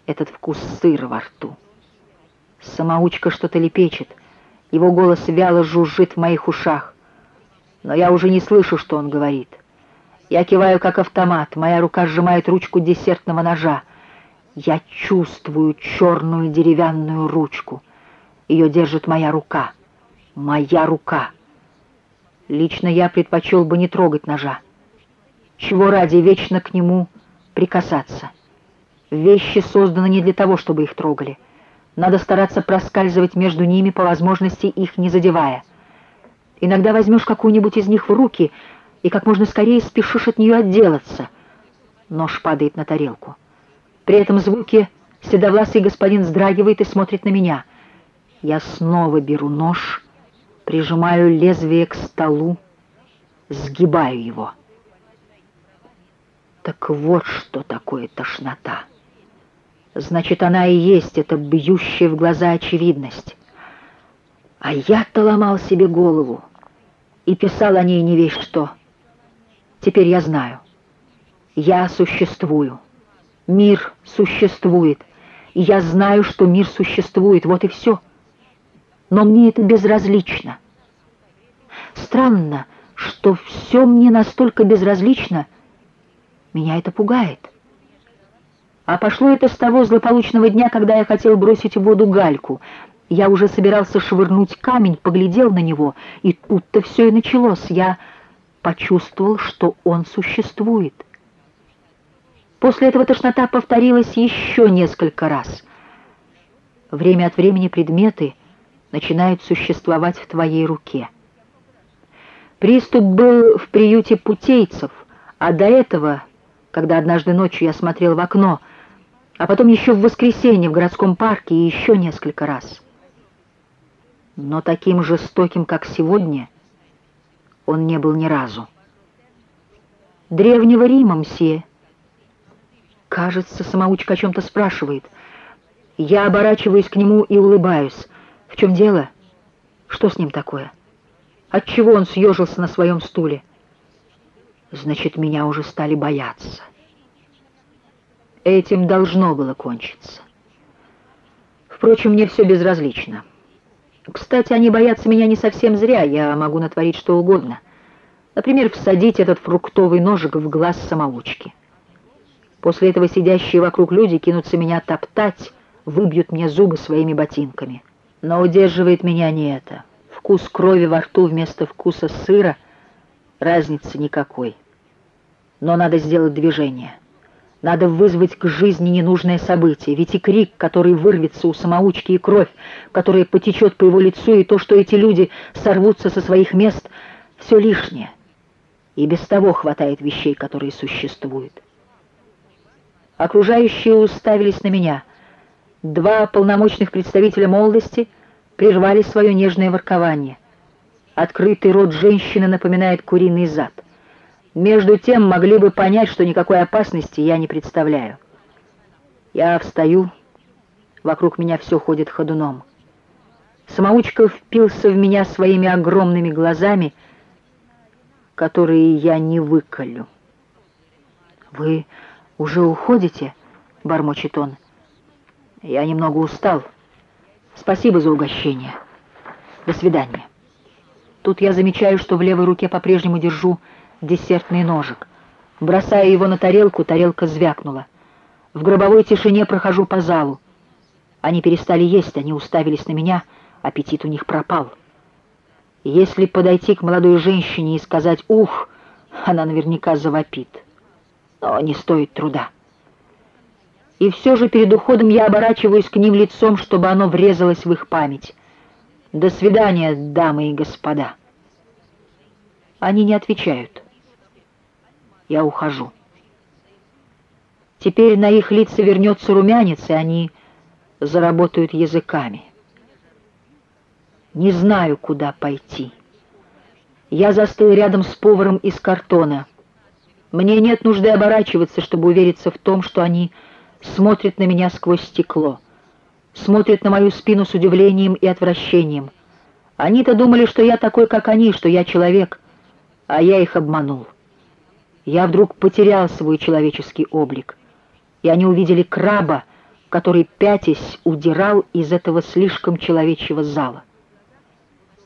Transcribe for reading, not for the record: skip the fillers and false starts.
этот вкус сыра во рту. Самоучка что-то лепечет, его голос вяло жужжит в моих ушах, но я уже не слышу, что он говорит. Я киваю, как автомат, моя рука сжимает ручку десертного ножа. Я чувствую черную деревянную ручку. Ее держит моя рука. Моя рука. Лично я предпочел бы не трогать ножа. Чего ради вечно к нему прикасаться? Вещи созданы не для того, чтобы их трогали. Надо стараться проскальзывать между ними, по возможности их не задевая. Иногда возьмешь какую-нибудь из них в руки и как можно скорее спешишь от нее отделаться. Нож падает на тарелку. При этом звуке седовласый господин вздрагивает и смотрит на меня. Я снова беру нож, прижимаю лезвие к столу, сгибаю его. Так вот что такое тошнота. Значит, она и есть эта бьющая в глаза очевидность. А я-то ломал себе голову и писал о ней не весь что. Теперь я знаю. Я существую. Мир существует. И я знаю, что мир существует. Вот и все. Но мне это безразлично. Странно, что все мне настолько безразлично. Меня это пугает. А пошло это с того злополучного дня, когда я хотел бросить в воду гальку. Я уже собирался швырнуть камень, поглядел на него, и тут-то все и началось. Я почувствовал, что он существует. После этого тошнота повторилась еще несколько раз. Время от времени предметы начинают существовать в твоей руке. Приступ был в приюте путейцев, а до этого, когда однажды ночью я смотрел в окно, а потом еще в воскресенье в городском парке и еще несколько раз. Но таким жестоким, как сегодня, он не был ни разу. Древнего Рима, мсье. Кажется, самоучка о чем-то спрашивает. Я оборачиваюсь к нему и улыбаюсь. В чем дело? Что с ним такое? Отчего он съежился на своем стуле? Значит, меня уже стали бояться. Этим должно было кончиться. Впрочем, мне все безразлично. Кстати, они боятся меня не совсем зря, я могу натворить что угодно. Например, всадить этот фруктовый ножик в глаз самоучки. После этого сидящие вокруг люди кинутся меня топтать, выбьют мне зубы своими ботинками. Но удерживает меня не это. Вкус крови во рту вместо вкуса сыра, разницы никакой. Но надо сделать движение. Надо вызвать к жизни ненужное событие, ведь и крик, который вырвется у самоучки, и кровь, которая потечет по его лицу, и то, что эти люди сорвутся со своих мест, все лишнее. И без того хватает вещей, которые существуют. Окружающие уставились на меня. Два полномочных представителя молодости прервали свое нежное воркование. Открытый рот женщины напоминает куриный зад. Между тем могли бы понять, что никакой опасности я не представляю. Я встаю, вокруг меня все ходит ходуном. Самоучка впился в меня своими огромными глазами, которые я не выколю. «Вы уже уходите?» — бормочет он. «Я немного устал. Спасибо за угощение. До свидания». Тут я замечаю, что в левой руке по-прежнему держу десертный ножик. Бросая его на тарелку, тарелка звякнула. В гробовой тишине прохожу по залу. Они перестали есть, они уставились на меня, аппетит у них пропал. Если подойти к молодой женщине и сказать «ух», она наверняка завопит. Но не стоит труда. И все же перед уходом я оборачиваюсь к ним лицом, чтобы оно врезалось в их память. «До свидания, дамы и господа». Они не отвечают. Я ухожу. Теперь на их лица вернется румянец, и они заработают языками. Не знаю, куда пойти. Я застыл рядом с поваром из картона. Мне нет нужды оборачиваться, чтобы увериться в том, что они смотрят на меня сквозь стекло, смотрят на мою спину с удивлением и отвращением. Они-то думали, что я такой, как они, что я человек, а я их обманул. Я вдруг потерял свой человеческий облик, и они увидели краба, который, пятясь, удирал из этого слишком человечьего зала.